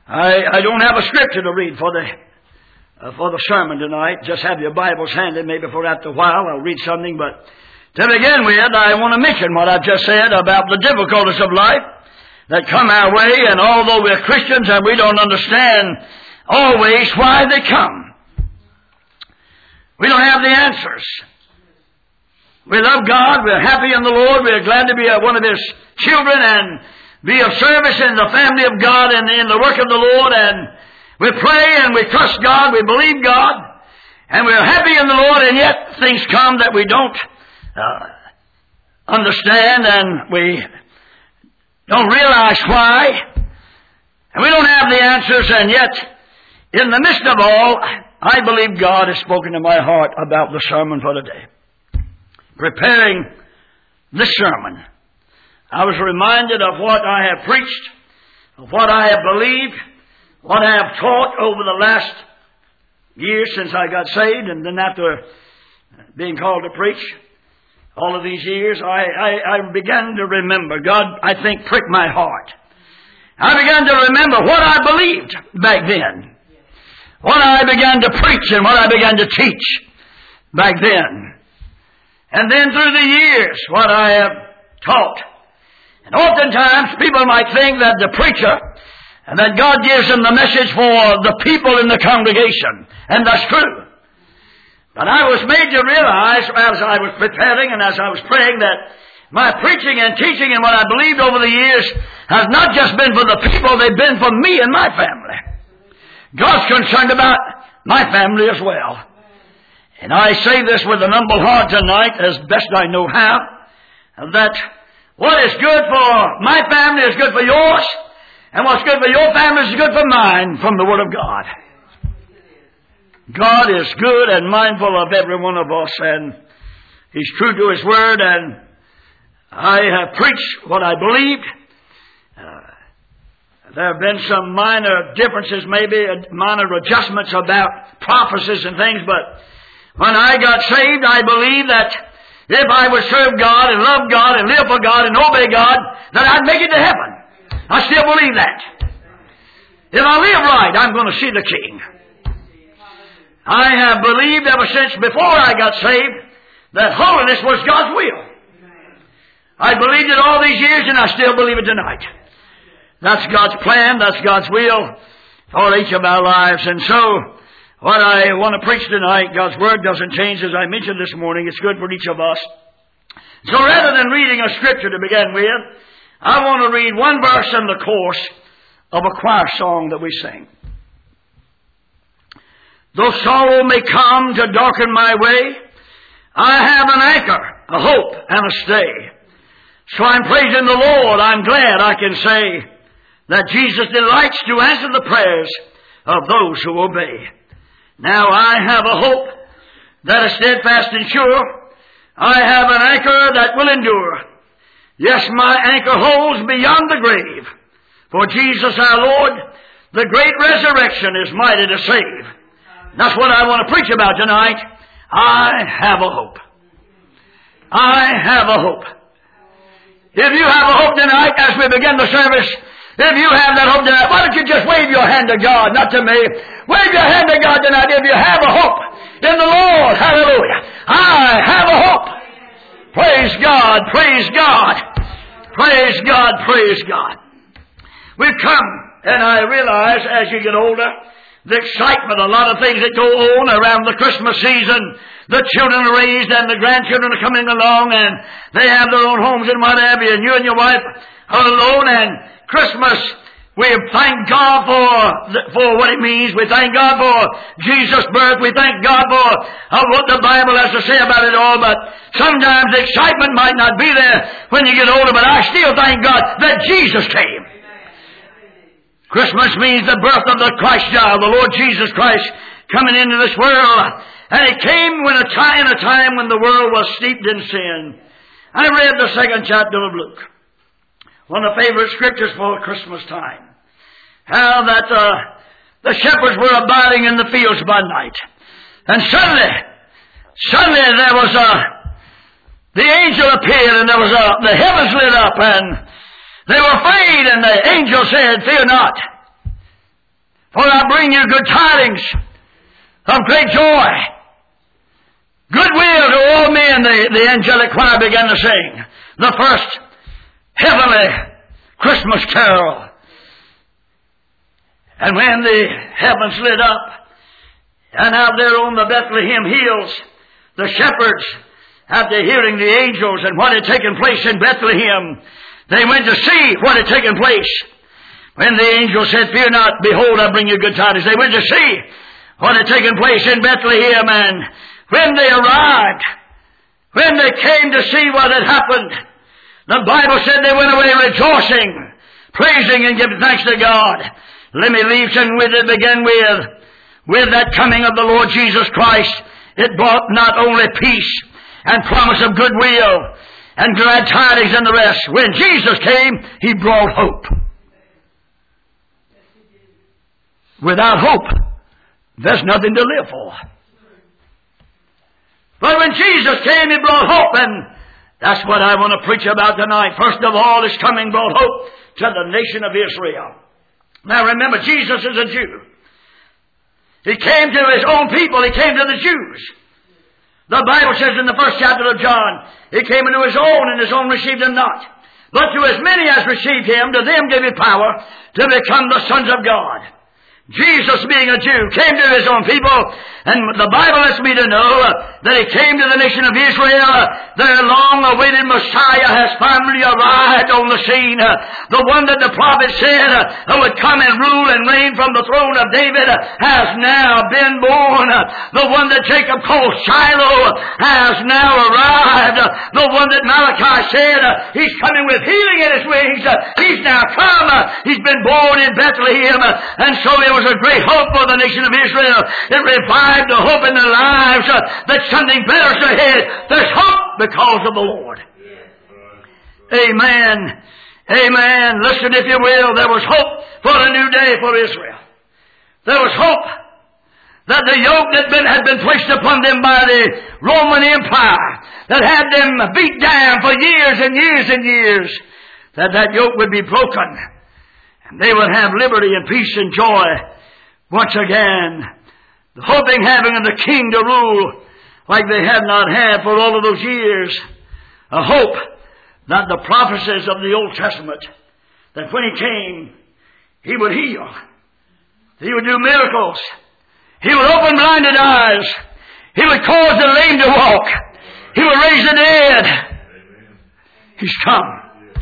I don't have a scripture to read for the sermon tonight. Just have your Bibles handy. Maybe for after a while I'll read something. But to begin with, I want to mention what I've just said about the difficulties of life that come our way. And although we're Christians and we don't understand always why they come, we don't have the answers. We love God. We're happy in the Lord. We're glad to be one of His children and be of service in the family of God and in the work of the Lord. And we pray and we trust God. We believe God. And we're happy in the Lord. And yet things come that we don't understand, and we don't realize why. And we don't have the answers. And yet, in the midst of all, I believe God has spoken to my heart about the sermon for today. Preparing this sermon, I was reminded of what I have preached, of what I have believed, what I have taught over the last year since I got saved, and then after being called to preach all of these years, I began to remember. God, I think, pricked my heart. I began to remember what I believed back then, what I began to preach and what I began to teach back then. And then through the years, what I have taught. And oftentimes people might think that the preacher, and that God gives them the message for the people in the congregation. And that's true. But I was made to realize as I was preparing and as I was praying that my preaching and teaching and what I believed over the years has not just been for the people, they've been for me and my family. God's concerned about my family as well. And I say this with an humble heart tonight, as best I know how, that what is good for my family is good for yours, and what's good for your family is good for mine, from the Word of God. God is good and mindful of every one of us, and He's true to His Word, and I have preached what I believed. There have been some minor differences, maybe minor adjustments about prophecies and things, but when I got saved, I believed that if I would serve God and love God and live for God and obey God, that I'd make it to heaven. I still believe that. If I live right, I'm going to see the King. I have believed ever since before I got saved that holiness was God's will. I believed it all these years, and I still believe it tonight. That's God's plan. That's God's will for each of our lives. And so, what I want to preach tonight, God's Word doesn't change, as I mentioned this morning. It's good for each of us. So rather than reading a scripture to begin with, I want to read one verse in the course of a choir song that we sing. Though sorrow may come to darken my way, I have an anchor, a hope, and a stay. So I'm praising the Lord. I'm glad I can say that Jesus delights to answer the prayers of those who obey. Now I have a hope that is steadfast and sure. I have an anchor that will endure. Yes, my anchor holds beyond the grave. For Jesus our Lord, the great resurrection is mighty to save. That's what I want to preach about tonight. I have a hope. I have a hope. If you have a hope tonight as we begin the service, if you have that hope tonight, why don't you just wave your hand to God, not to me. Wave your hand to God tonight if you have a hope in the Lord. Hallelujah. I have a hope. Praise God. Praise God. Praise God. Praise God. We've come, and I realize as you get older, the excitement, a lot of things that go on around the Christmas season. The children are raised and the grandchildren are coming along, and they have their own homes and what have you, and you and your wife are alone. And Christmas, we thank God for what it means. We thank God for Jesus' birth. We thank God for what the Bible has to say about it all. But sometimes the excitement might not be there when you get older, but I still thank God that Jesus came. Christmas means the birth of the Christ child, the Lord Jesus Christ, coming into this world. And He came in a time when the world was steeped in sin. I read the 2nd chapter of Luke, one of the favorite scriptures for Christmas time. How that the shepherds were abiding in the fields by night. And suddenly there was the angel appeared, and there was the heavens lit up, and they were afraid, and the angel said, "Fear not. For I bring you good tidings of great joy. Goodwill to all men, the angelic choir began to sing. The first heavenly Christmas carol. And when the heavens lit up, and out there on the Bethlehem hills, the shepherds, after hearing the angels and what had taken place in Bethlehem, they went to see what had taken place. When the angel said, "Fear not, behold, I bring you good tidings," they went to see what had taken place in Bethlehem. And when they arrived, when they came to see what had happened, the Bible said they went away rejoicing, praising and giving thanks to God. Let me leave something with it. Begin with that coming of the Lord Jesus Christ. It brought not only peace and promise of goodwill and glad tidings and the rest. When Jesus came, He brought hope. Without hope, there's nothing to live for. But when Jesus came, He brought hope, and that's what I want to preach about tonight. First of all, His coming brought hope to the nation of Israel. Now remember, Jesus is a Jew. He came to His own people. He came to the Jews. The Bible says in the first chapter of John, He came into His own, and His own received Him not. But to as many as received Him, to them gave He power to become the sons of God. Jesus, being a Jew, came to His own people, and the Bible lets me to know that He came to the nation of Israel. Their long-awaited Messiah has finally arrived on the scene. The one that the prophet said would come and rule and reign from the throne of David has now been born. The one that Jacob called Shiloh has now arrived. The one that Malachi said He's coming with healing in His wings. He's now come. He's been born in Bethlehem, and so it was a great hope for the nation of Israel. It revived the hope in their lives that something better is ahead. There's hope because of the Lord. Amen. Amen. Listen, if you will, there was hope for a new day for Israel. There was hope that the yoke that had been placed upon them by the Roman Empire, that had them beat down for years and years and years, that yoke would be broken. They would have liberty and peace and joy once again. The hoping having of the King to rule like they had not had for all of those years. A hope that the prophecies of the Old Testament, that when He came, He would heal. He would do miracles. He would open blinded eyes. He would cause the lame to walk. He would raise the dead. He's come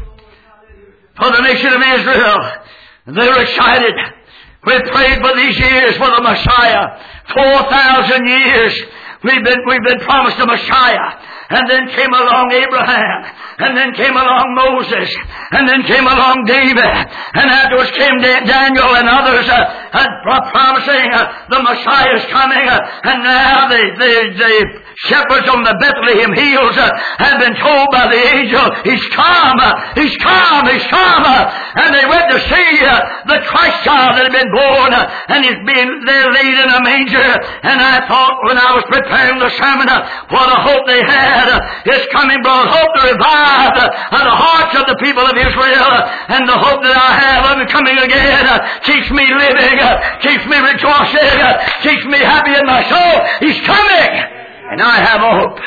for the nation of Israel. They were excited. We prayed for these years for the Messiah. 4,000 years we've been promised a Messiah. And then came along Abraham. And then came along Moses. And then came along David. And afterwards came Daniel and others promising the Messiah is coming. And now the shepherds on the Bethlehem hills have been told by the angel, He's come. He's come. He's come. And they went to see the Christ child that had been born. And He's been there laid in a manger. And I thought when I was preparing the sermon, what a hope they had. His coming brought hope to revive the hearts of the people of Israel, and the hope that I have of Him coming again keeps me living, keeps me rejoicing, keeps me happy in my soul. He's coming, and I have a hope.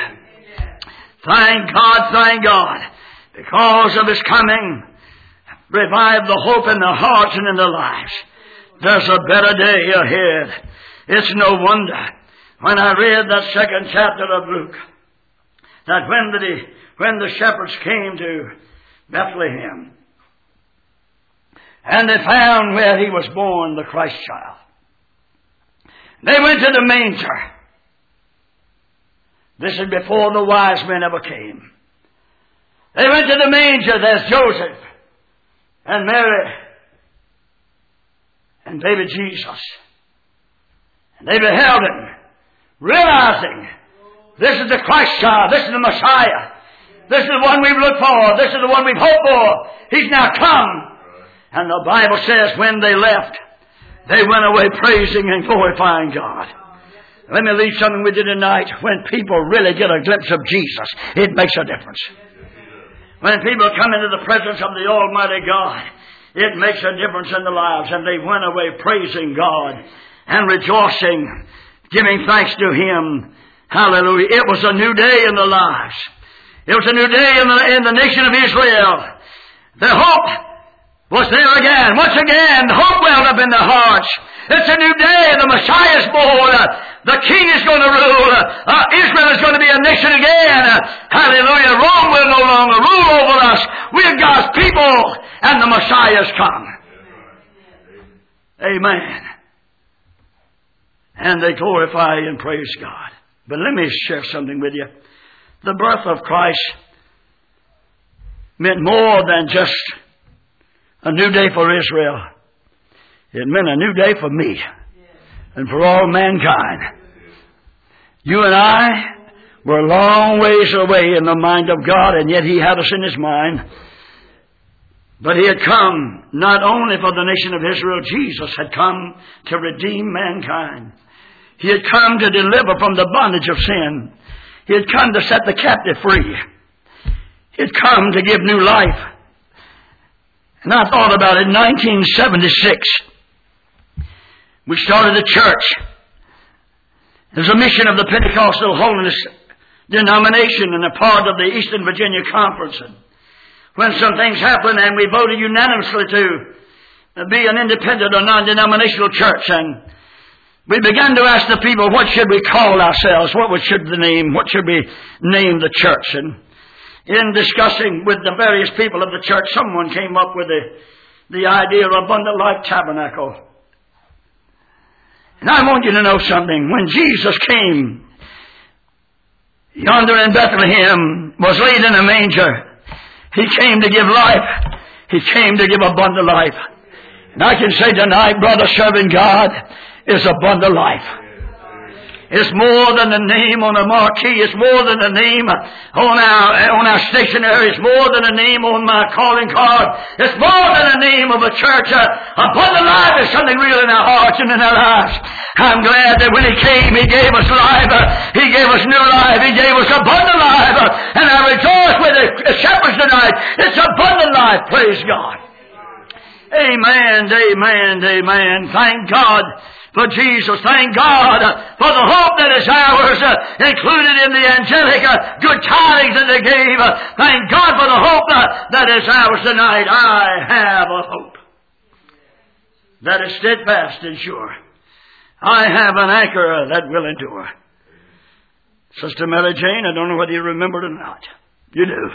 Thank God, because of His coming, revive the hope in their hearts and in their lives. There's a better day ahead. It's no wonder when I read that second chapter of Luke, that when the shepherds came to Bethlehem, and they found where He was born, the Christ child, they went to the manger. This is before the wise men ever came. They went to the manger. There's Joseph and Mary and baby Jesus. And they beheld Him, realizing this is the Christ child. This is the Messiah. This is the one we've looked for. This is the one we've hoped for. He's now come. And the Bible says when they left, they went away praising and glorifying God. Let me leave something with you tonight. When people really get a glimpse of Jesus, it makes a difference. When people come into the presence of the Almighty God, It makes a difference in their lives. And they went away praising God and rejoicing, giving thanks to Him. Hallelujah. It was a new day in their lives. It was a new day in the nation of Israel. Their hope was there again. Once again, hope welled up in their hearts. It's a new day. The Messiah is born. The King is going to rule. Israel is going to be a nation again. Hallelujah. Rome will no longer rule over us. We're God's people, and the Messiah has come. Amen. And they glorify and praise God. But let me share something with you. The birth of Christ meant more than just a new day for Israel. It meant a new day for me and for all mankind. You and I were a long ways away in the mind of God, and yet He had us in His mind. But He had come not only for the nation of Israel. Jesus had come to redeem mankind. He had come to deliver from the bondage of sin. He had come to set the captive free. He had come to give new life. And I thought about it. In 1976, we started a church. It was a mission of the Pentecostal Holiness denomination and a part of the Eastern Virginia Conference. And when some things happened, and we voted unanimously to be an independent or non-denominational church, and we began to ask the people, what should we call ourselves? What should the name? What should we name the church? And in discussing with the various people of the church, someone came up with the idea of Abundant Life Tabernacle. And I want you to know something. When Jesus came, yonder in Bethlehem, was laid in a manger. He came to give life. He came to give abundant life. And I can say tonight, brother, serving God is abundant life. It's more than the name on a marquee. It's more than the name on our stationery. It's more than the name on my calling card. It's more than the name of a church. Abundant life is something real in our hearts and in our lives. I'm glad that when He came, He gave us life. He gave us new life. He gave us abundant life. And I rejoice with the shepherds tonight. It's abundant life. Praise God. Amen, amen, amen. Thank God for Jesus. Thank God for the hope that is ours, included in the angelic good tidings that they gave. Thank God for the hope that is ours tonight. I have a hope that is steadfast and sure. I have an anchor that will endure. Sister Mary Jane, I don't know whether you remember it or not. You do.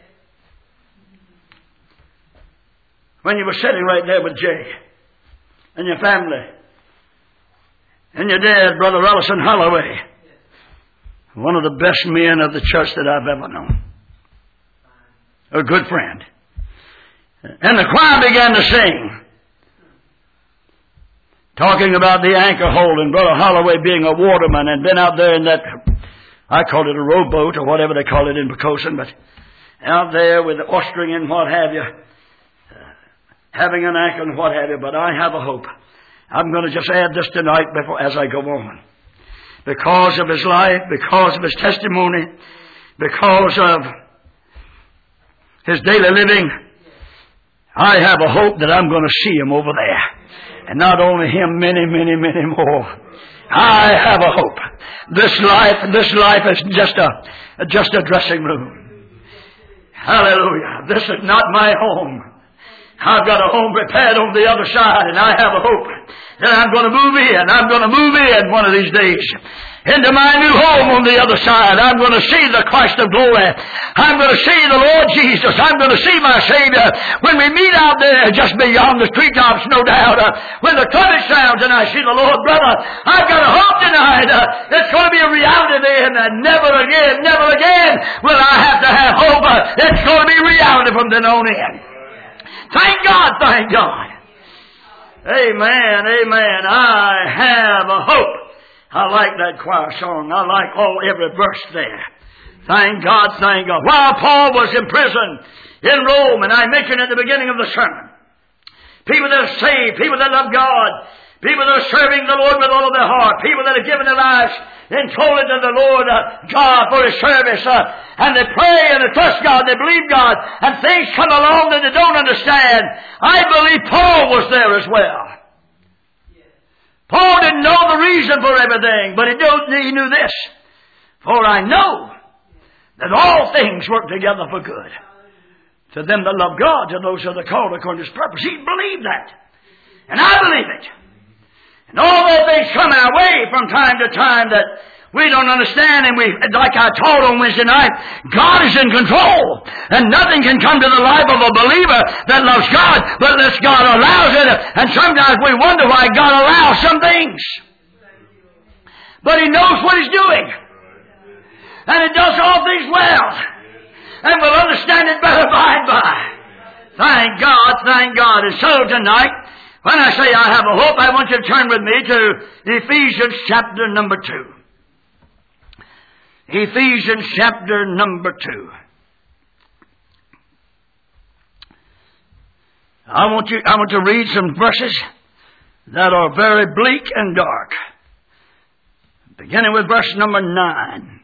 When you were sitting right there with Jay and your family, and your dad, Brother Ellison Holloway, one of the best men of the church that I've ever known. A good friend. And the choir began to sing, talking about the anchor hole and Brother Holloway being a waterman and been out there in that, I call it a rowboat or whatever they call it in Pocosin, but out there with the oystering and what have you, having an anchor and what have you. But I have a hope. I'm going to just add this tonight as I go on. Because of his life, because of his testimony, because of his daily living, I have a hope that I'm going to see him over there. And not only him, many, many, many more. I have a hope. This life is just a dressing room. Hallelujah. This is not my home. I've got a home prepared on the other side, and I have a hope that I'm going to move in. I'm going to move in one of these days into my new home on the other side. I'm going to see the Christ of glory. I'm going to see the Lord Jesus. I'm going to see my Savior. When we meet out there just beyond the treetops, no doubt, when the trumpet sounds and I see the Lord, brother, I've got a hope tonight. It's going to be a reality then, and never again will I have to have hope. It's going to be reality from then on in. Thank God, thank God. Amen, amen. I have a hope. I like that choir song. I like every verse there. Thank God, thank God. While Paul was in prison in Rome, and I mentioned at the beginning of the sermon, people that are saved, people that love God, People that are serving the Lord with all of their heart. People that have given their lives and totally to the Lord God for His service. And they pray and they trust God. They believe God. And things come along that they don't understand. I believe Paul was there as well. Paul didn't know the reason for everything, but he knew this. For I know that all things work together for good. To them that love God, to those who are called according to His purpose. He believed that. And I believe it. And although things come our way from time to time that we don't understand, and like I taught on Wednesday night, God is in control. And nothing can come to the life of a believer that loves God, but unless God allows it. And sometimes we wonder why God allows some things. But He knows what He's doing. And He does all things well. And we'll understand it better by and by. Thank God, thank God. And so tonight, when I say I have a hope, I want you to turn with me to Ephesians chapter number 2. Ephesians chapter number 2. I want to read some verses that are very bleak and dark. Beginning with verse number 9.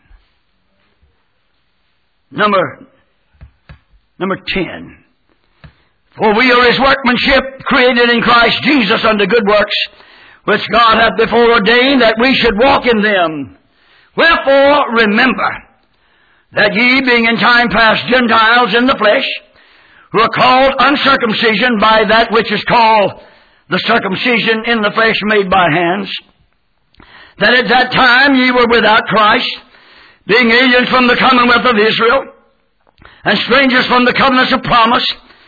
Number 10. For we are His workmanship, created in Christ Jesus unto good works, which God hath before ordained that we should walk in them. Wherefore remember that ye, being in time past Gentiles in the flesh, who are called uncircumcision by that which is called the circumcision in the flesh made by hands, that at that time ye were without Christ, being aliens from the commonwealth of Israel, and strangers from the covenants of promise,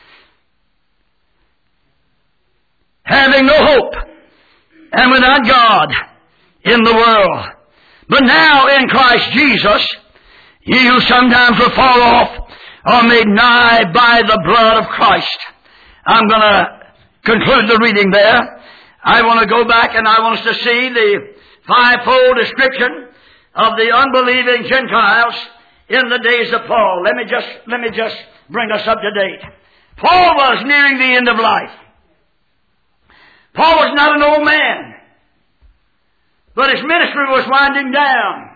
having no hope, and without God in the world. But now in Christ Jesus, ye who sometimes were far off are made nigh by the blood of Christ. I'm going to conclude the reading there. I want to go back and I want us to see the fivefold description of the unbelieving Gentiles in the days of Paul. Let me just bring us up to date. Paul was nearing the end of life. Paul was not an old man, but his ministry was winding down.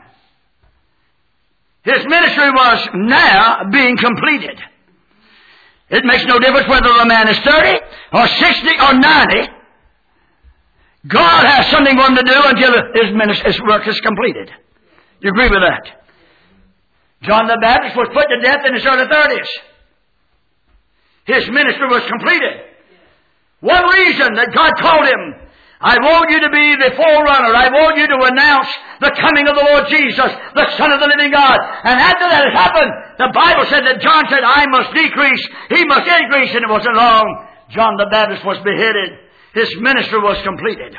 His ministry was now being completed. It makes no difference whether a man is 30 or 60 or 90. God has something for him to do until his work is completed. You agree with that? John the Baptist was put to death in his early 30s. His ministry was completed. One reason that God told him, I want you to be the forerunner. I want you to announce the coming of the Lord Jesus, the Son of the living God. And after that had happened, the Bible said that John said, I must decrease, he must increase. And it wasn't long. John the Baptist was beheaded. His ministry was completed.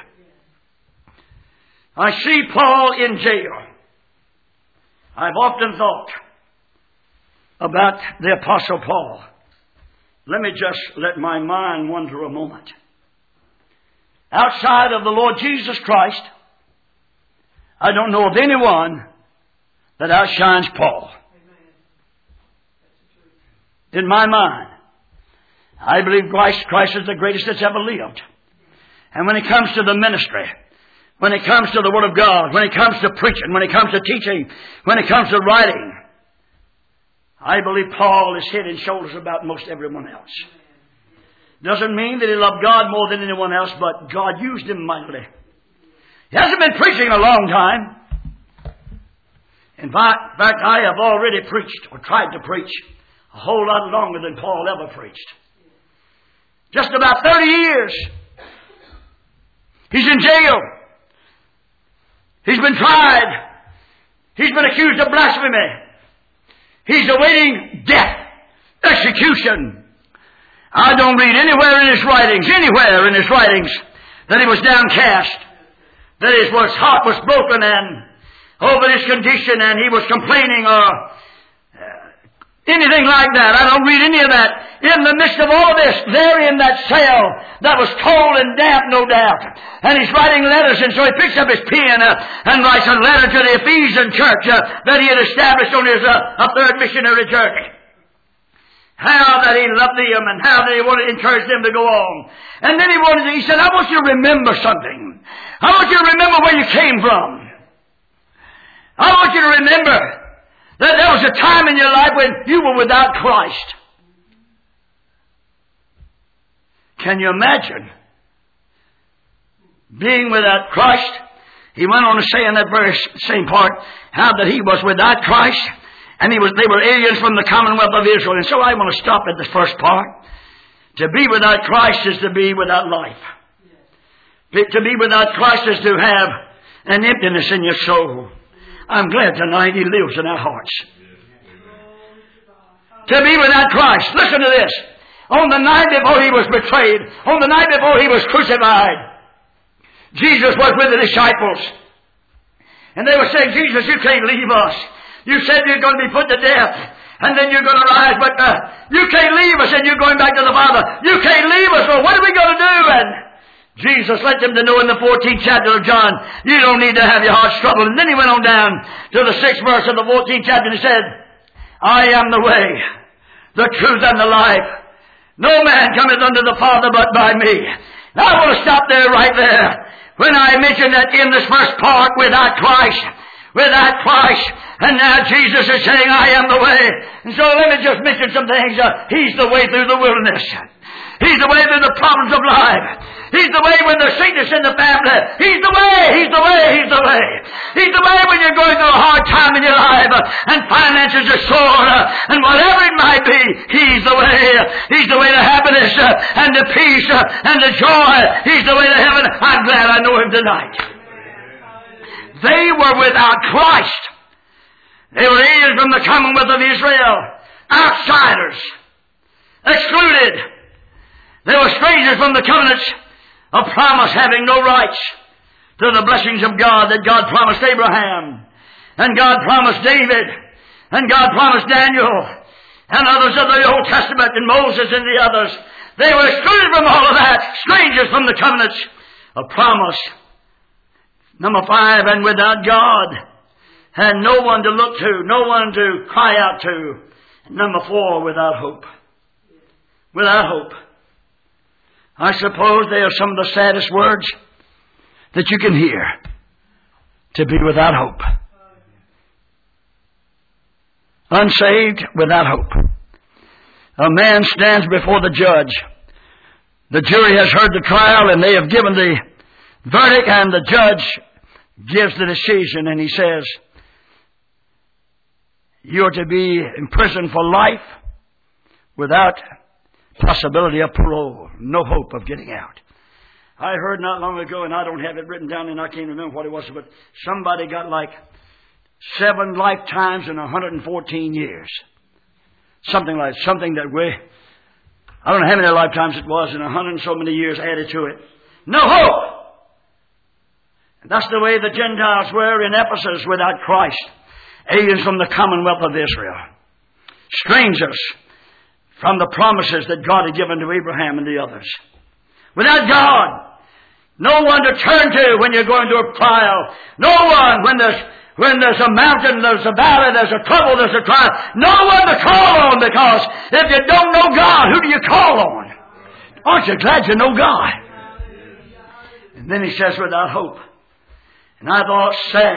I see Paul in jail. I've often thought about the Apostle Paul. Let me just let my mind wander a moment. Outside of the Lord Jesus Christ, I don't know of anyone that outshines Paul. In my mind, I believe Christ is the greatest that's ever lived. And when it comes to the ministry, when it comes to the Word of God, when it comes to preaching, when it comes to teaching, when it comes to writing, I believe Paul is head and shoulders about most everyone else. Doesn't mean that he loved God more than anyone else, but God used him mightily. He hasn't been preaching a long time. In fact, I have already preached or tried to preach a whole lot longer than Paul ever preached. Just about 30 years. He's in jail. He's been tried. He's been accused of blasphemy. He's awaiting death, execution. I don't read anywhere in his writings, that he was downcast, that his heart was broken and over his condition and he was complaining or anything like that. I don't read any of that. In the midst of all of this, there in that cell that was cold and damp, no doubt. And he's writing letters, and so he picks up his pen and writes a letter to the Ephesian church that he had established on his third missionary journey. How that he loved them and how that he wanted to encourage them to go on. And then he said, I want you to remember something. I want you to remember where you came from. I want you to remember that there was a time in your life when you were without Christ. Can you imagine being without Christ? He went on to say in that very same part how that he was without Christ, and they were aliens from the commonwealth of Israel. And so I want to stop at the first part. To be without Christ is to be without life. To be without Christ is to have an emptiness in your soul. I'm glad tonight He lives in our hearts. To be without Christ. Listen to this. On the night before He was betrayed, on the night before He was crucified, Jesus was with the disciples. And they were saying, Jesus, you can't leave us. You said you're going to be put to death, and then you're going to rise, but you can't leave us, and you're going back to the Father. You can't leave us. Well, what are we going to do? And Jesus let them to know in the 14th chapter of John, you don't need to have your hearts troubled. And then He went on down to the 6th verse of the 14th chapter, and He said, I am the way, the truth, and the life. No man cometh unto the Father but by me. Now I want to stop there, right there. When I mentioned that in this first part, without Christ, and now Jesus is saying, I am the way. And so let me just mention some things. He's the way through the wilderness. He's the way through the problems of life. He's the way when there's sickness in the family. He's the way, He's the way, He's the way. He's the way when you're going through a hard time in your life and finances are sore and whatever it might be. He's the way. He's the way to happiness and to peace and to joy. He's the way to heaven. I'm glad I know Him tonight. They were without Christ. They were aliens from the commonwealth of Israel. Outsiders. Excluded. They were strangers from the covenants of promise, having no rights to the blessings of God that God promised Abraham, and God promised David, and God promised Daniel, and others of the Old Testament, and Moses and the others. They were excluded from all of that, strangers from the covenants of promise. Number 5, and without God, had no one to look to, no one to cry out to. Number 4, without hope. Without hope. I suppose they are some of the saddest words that you can hear. To be without hope. Unsaved, without hope. A man stands before the judge. The jury has heard the trial and they have given the verdict, and the judge gives the decision, and he says, you're to be in prison for life without possibility of parole. No hope of getting out. I heard not long ago, and I don't have it written down, and I can't remember what it was, but somebody got like 7 lifetimes in 114 years. Something that I don't know how many lifetimes it was, and 100 and so many years added to it. No hope! And that's the way the Gentiles were in Ephesus without Christ. Aliens from the commonwealth of Israel. Strangers from the promises that God had given to Abraham and the others. Without God. No one to turn to when you're going through a trial. No one when there's a mountain, there's a valley, there's a trouble, there's a trial. No one to call on, because if you don't know God, who do you call on? Aren't you glad you know God? And then he says, without hope. And I thought,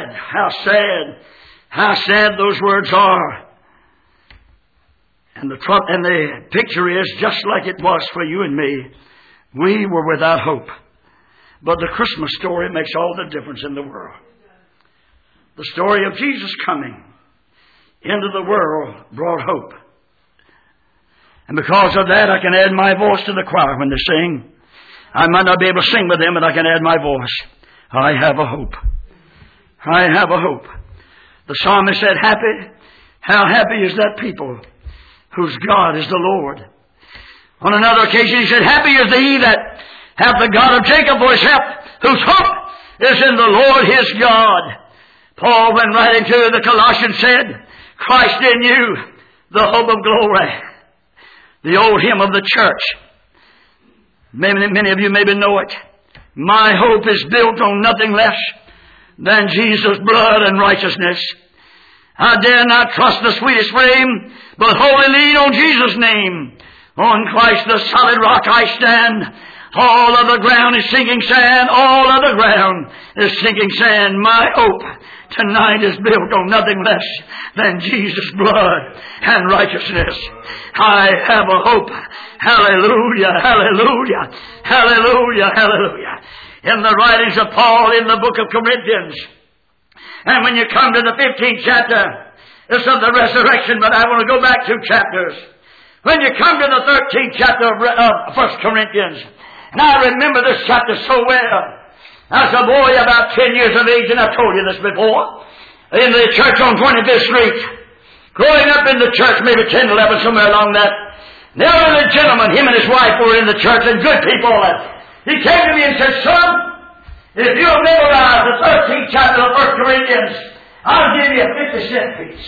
how sad those words are. And the picture is just like it was for you and me. We were without hope. But the Christmas story makes all the difference in the world. The story of Jesus coming into the world brought hope. And because of that, I can add my voice to the choir when they sing. I might not be able to sing with them, but I can add my voice. I have a hope. I have a hope. The psalmist said, how happy is that people whose God is the Lord. On another occasion he said, happy is he that hath the God of Jacob for his help, whose hope is in the Lord his God. Paul, when writing to the Colossians, said, Christ in you, the hope of glory. The old hymn of the church. Many of you maybe know it. My hope is built on nothing less than Jesus' blood and righteousness. I dare not trust the sweetest frame, but wholly lean on Jesus' name. On Christ the solid rock I stand. All of the ground is sinking sand. All of the ground is sinking sand. My hope tonight is built on nothing less than Jesus' blood and righteousness. I have a hope. Hallelujah, hallelujah, hallelujah, hallelujah. In the writings of Paul in the book of Corinthians, and when you come to the 15th chapter, it's of the resurrection, but I want to go back 2 chapters. When you come to the 13th chapter of 1 Corinthians, and I remember this chapter so well. As a boy about 10 years of age, and I've told you this before, in the church on 25th Street, growing up in the church, maybe 10, 11, somewhere along that, there was a gentleman, him and his wife were in the church, and good people. He came to me and said, son, if you'll memorize the 13th chapter of 1 Corinthians, I'll give you a 50-cent piece.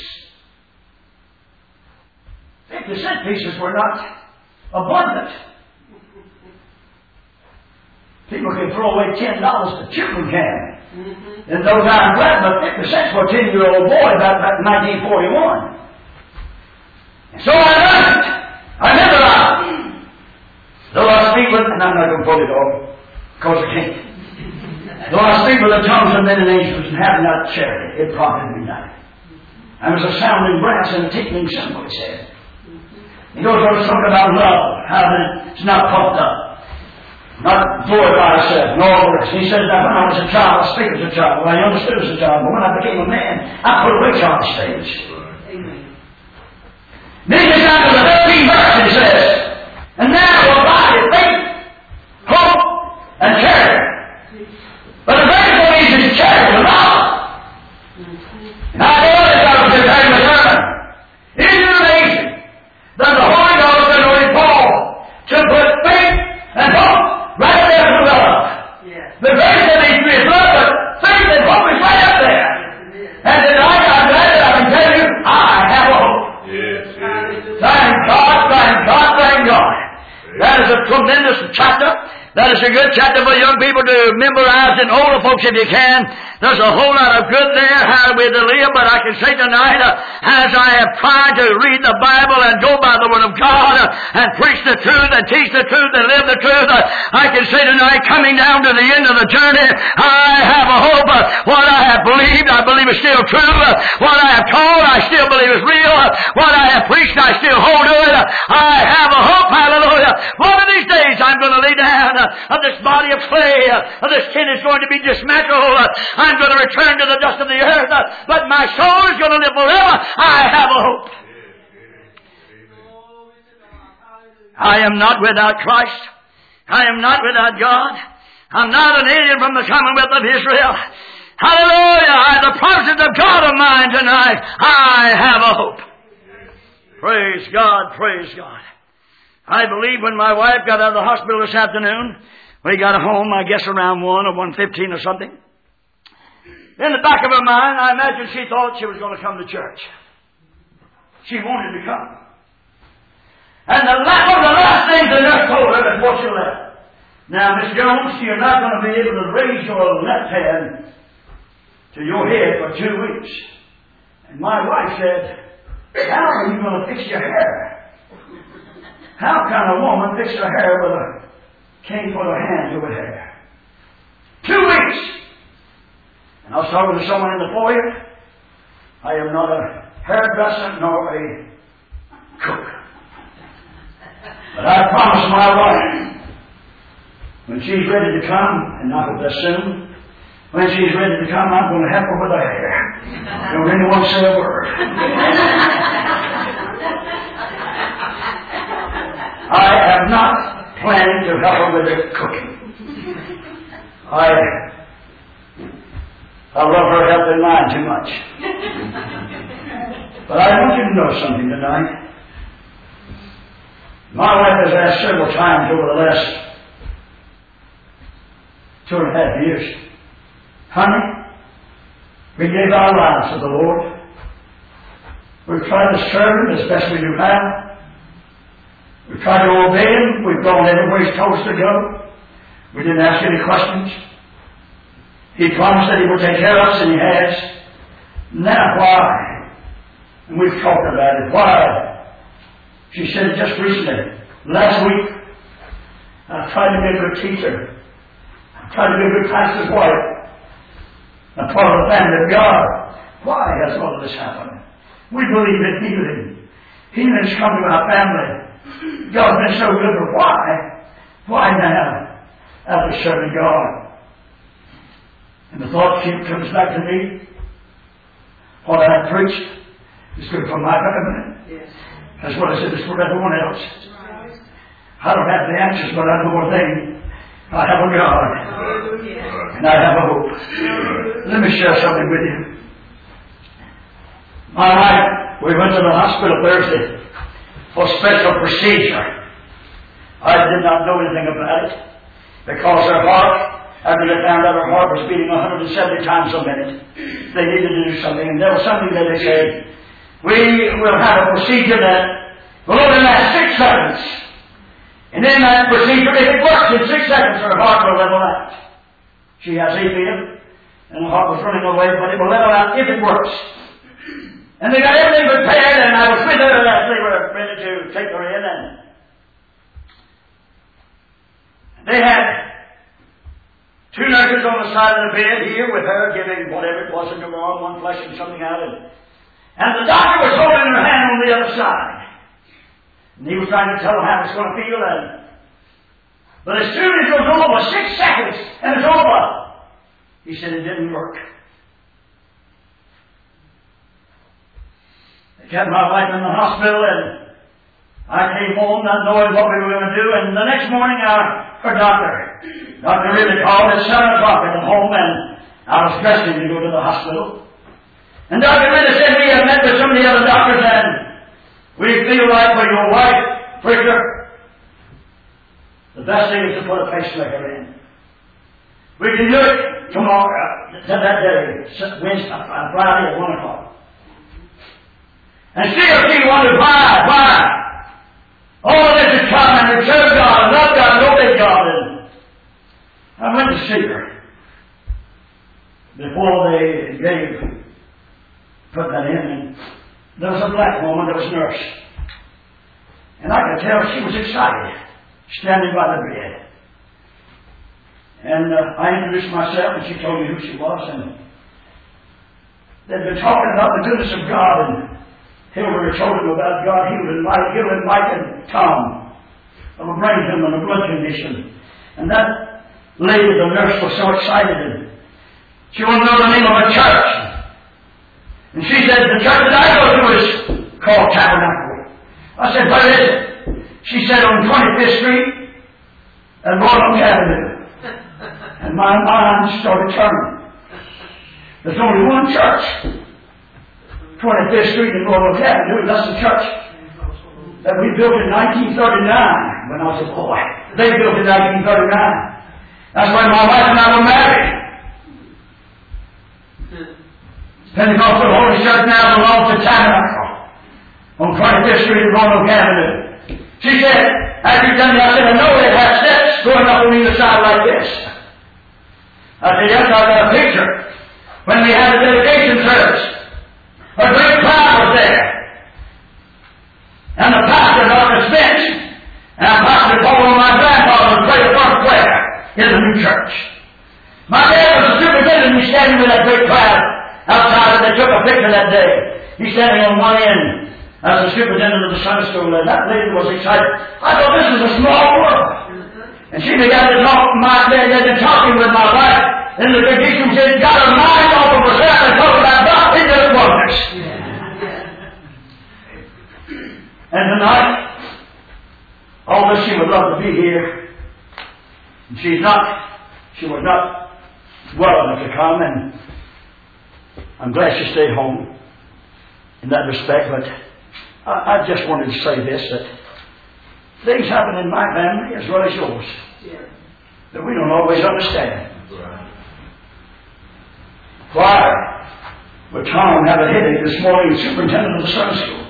50-cent pieces were not abundant. People can throw away $10 to children can. In those I'm glad, but 50 cents for a 10-year-old boy back in 1941. And so I learned it. I memorized. Though I speak with, and I'm not going to pull it off, because I can't. Though I speak with the tongues of men and angels and have not charity, it profited me nothing. I was a sounding brass and a tinkling cymbal, he said. He goes on to talk about love, how that it's not puffed up. Not glorify yourself, nor works. He says that when I was a child, I speak as a child. When I understood as a child, but when I became a man, I put away childish things. Then he gets down to the 13th verse and he says, and now abide faith, hope, and charity. But the greatest of these is charity, love. And I know this, I was preparing the sermon. Isn't it amazing that the Holy Ghost anointed Paul to put faith and hope right there to love. Yes. The greatest of these three is love, but faith and hope is right up there. Yes. And tonight I'm glad that I can tell you, I have a hope. Yes. Thank God, thank God, thank God. That is a tremendous chapter. That is a good chapter for young people to memorize, and older folks if you can. There's a whole lot of good there, how we're to live, but I can say tonight, as I have tried to read the Bible and go by the Word of God and preach the truth and teach the truth and live the truth, I can say tonight, coming down to the end of the journey, I have a hope. What I have believed, I believe is still true. What I have taught, I still believe is real. What I have preached, I still hold to it. I have a hope, hallelujah. One of these days I'm going to lay down of this body of clay. This tin is going to be dismantled. I'm going to return to the dust of the earth. But my soul is going to live forever. I have a hope. I am not without Christ. I am not without God. I'm not an alien from the commonwealth of Israel. Hallelujah. The promises of God are mine tonight. I have a hope. Praise God. Praise God. I believe when my wife got out of the hospital this afternoon, we got home, I guess around 1 or 1:15 or something. In the back of her mind, I imagine she thought she was going to come to church. She wanted to come. And one of the last things the nurse told her before she left. Now, Miss Jones, you're not going to be able to raise your left hand to your head for 2 weeks. And my wife said, how are you going to fix your hair? How can a woman fix her hair with a cane put her hand to her hair? 2 weeks! And I was talking to someone in the foyer. I am not a hairdresser nor a cook. But I promised my wife, when she's ready to come, and not that soon, when she's ready to come, I'm going to help her with her hair. Don't anyone say a word. I am not planning to help her with her cooking. I love her health and mind too much. But I want you to know something tonight. My wife has asked several times over the last 2.5 years, honey, we gave our lives to the Lord. We've tried to serve Him as best we knew how. We've tried to obey Him. We've gone everywhere He's told us to go. We didn't ask any questions. He promised that He would take care of us, and He has. Now, why? And we've talked about it. Why? She said just recently, last week, I've tried to be a good teacher. I've tried to be a good pastor's wife. I'm part of the family of God. Why has all of this happened? We believe in healing. Healing's come to our family. God's been so good, but why? Why now? After serving God. And the thought comes back to me. What I have preached is good for my family. Yes. That's what I said, it's for everyone else. Right. I don't have the answers, but I know one thing. I have a God. And I have a hope. Let me share something with you. My wife, we went to the hospital Thursday for special procedure. I did not know anything about it because her heart, after they found out her heart was beating 170 times a minute, they needed to do something. And there was something that they said, we will have a procedure that will only last 6 seconds. And in that procedure, if it works in 6 seconds, her heart will level out. She has AFib, and her heart was running away, but it will level out if it works. And they got everything prepared, and I was with her as they were ready to take her in, and they had 2 nurses on the side of the bed here with her, giving whatever it was in her arm, one flushing something out, and the doctor was holding her hand on the other side. And he was trying to tell them how it's going to feel. But as soon as it was over, 6 seconds, and it's over, he said it didn't work. They kept my wife in the hospital, and I came home not knowing what we were going to do. And the next morning, her Dr. Ridley called at 7 o'clock at the home, and I was dressing to go to the hospital. And Dr. Ridley said, we have met with some of the other doctors, and we feel like for your wife, preacher, the best thing is to put a pacemaker in. We can do it tomorrow, that day, Wednesday, Friday at 1 o'clock. And still she wondered why? All of this is coming to serve God, love God, and obey God. And I went to see her before they put that in. And there was a black woman that was a nurse. And I could tell she was excited, standing by the bed. And I introduced myself, and she told me who she was. And they'd been talking about the goodness of God, and Hilbert had told them about God healing Mike and Tom of a brain tumor and a blood condition. And that lady, the nurse, was so excited, and she wanted to know the name of a church. And she said, the church that I go to is called Tabernacle. I said, where is it? She said, on 25th Street and Roanoke Avenue. And my mind started turning. There's only one church. 25th Street and Roanoke Avenue, and that's the church that we built in 1939 when I was a boy. They built in 1939. That's when my wife and I were married. Pentecostal Holy Church now belongs to Tabernacle on 25th Street and Roanoke Avenue. She said, after you done that, I said, I know it has steps going up on either side like this. I said, yes, I got a picture. When we had the dedication service, a great crowd was there. And the pastor, Dr. Spence, and Pastor Paul and my grandfather prayed the first prayer in the new church. My dad was the superintendent, and he's standing with that great crowd outside, and they took a picture that day. He's standing on one end as the superintendent of the Sunday school, and that lady was excited. I thought, this is a small world. And she began to talk, they'd been talking with my wife, and the condition said, got her mind off of herself and talk about God, he did wonders. And tonight, although she would love to be here, and she was not well enough to come, and I'm glad she stayed home in that respect, but I just wanted to say this, that things happen in my family as well as yours that we don't always understand. Why would Tom have a headache this morning, the superintendent of the Sunday school?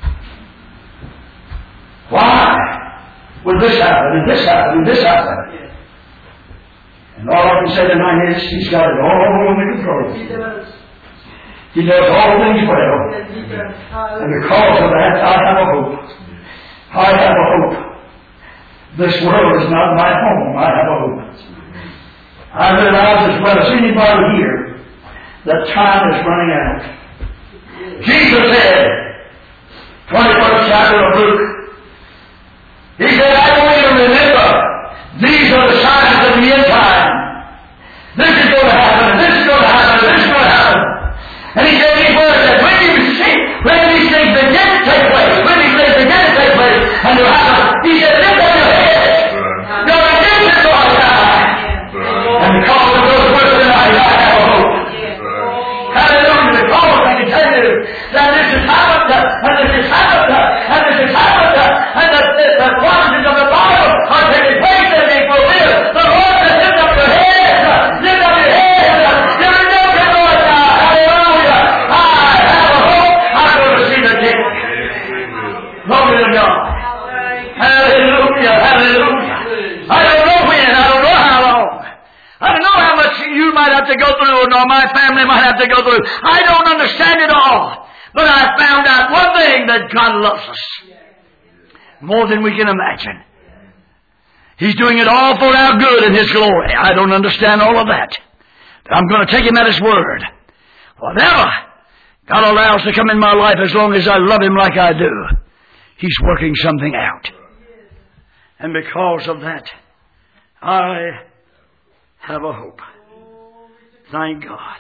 Why would this happen, and this happen, and this happen? And all I can say tonight is, he's got it all under control. He does all things well. And because of that, I have a hope. I have a hope This world is not my home. I have a hope. I realize as well as anybody here that time is running out. Jesus said, 21st chapter of Luke, He said, I want you to remember, these are the signs of the end time. This is going to happen, and this is going to happen, and this is going to happen. And He said these words that when these things begin to take place, and you happen, He said, lift up your head. Your redemption draws nigh. And because of those words tonight, I have a hope. Hallelujah. Because I can tell you that this is happened, and this is happened, and this is happened, and the promises of the Bible are taking place and being fulfilled. The Lord says, lift up your head. Lift up your head. Your redemption draws nigh. Hallelujah. I have a hope. I'm going to see the King. Glory to God. Hallelujah, hallelujah. I don't know when, I don't know how long. I don't know how much you might have to go through, nor my family might have to go through. I don't understand it all. But I found out one thing, that God loves us more than we can imagine. He's doing it all for our good and His glory. I don't understand all of that. But I'm going to take Him at His word. Whatever God allows to come in my life, as long as I love Him like I do, He's working something out. And because of that, I have a hope. Thank God.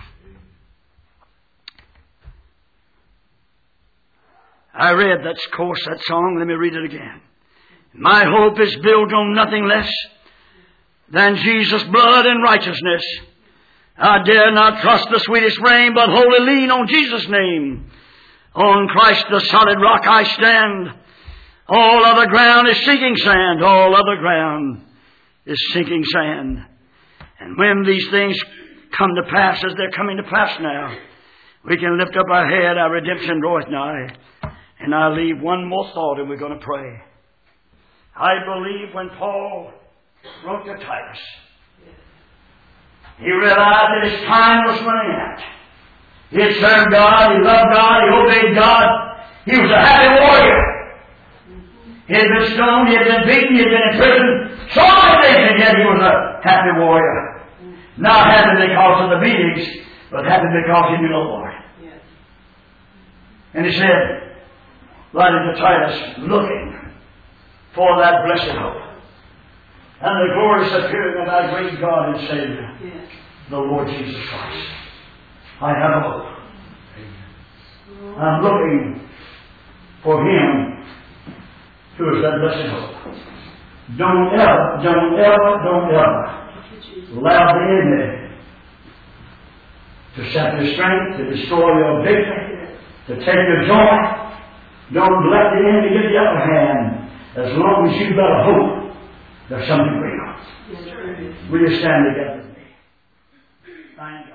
I read that song. Let me read it again. My hope is built on nothing less than Jesus' blood and righteousness. I dare not trust the sweetest frame, but wholly lean on Jesus' name. On Christ the solid rock I stand. All other ground is sinking sand. All other ground is sinking sand. And when these things come to pass, as they're coming to pass now, we can lift up our head, our redemption draweth nigh. And I leave one more thought, and we're going to pray. I believe when Paul wrote to Titus, he realized that his time was running out. He had served God, he loved God, he obeyed God. He was a happy warrior. He had been stoned, he had been beaten, he had been in prison. So many things, and yet he was a happy warrior. Not happy because of the beatings, but happy because he knew the Lord. And he said, writing to Titus, looking for that blessed hope and the glorious appearing of our great God and Savior, the Lord Jesus Christ. I have a hope. I'm looking for Him who is that blessed hope. Don't ever allow the enemy to sap your strength, to destroy your victory, to take your joy. Don't let the enemy get the upper hand. As long as you've got a hope, there's something real. Will you stand together with me? Thank God.